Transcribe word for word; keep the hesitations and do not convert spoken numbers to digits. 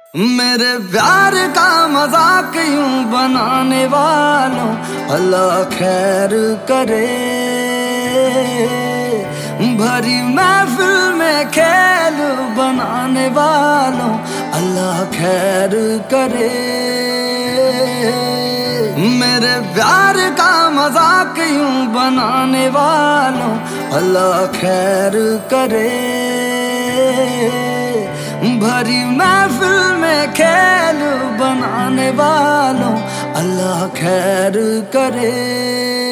मेरे प्यार का मजाक यूं बनाने वालों अल्लाह खैर करे। भरी महफिल में खेल बनाने वालों अल्लाह खैर करे। मेरे प्यार का मजाक यूं बनाने वालों अल्लाह खैर करे। भरी महफिल में खेल बनाने वालों अल्लाह खैर करे।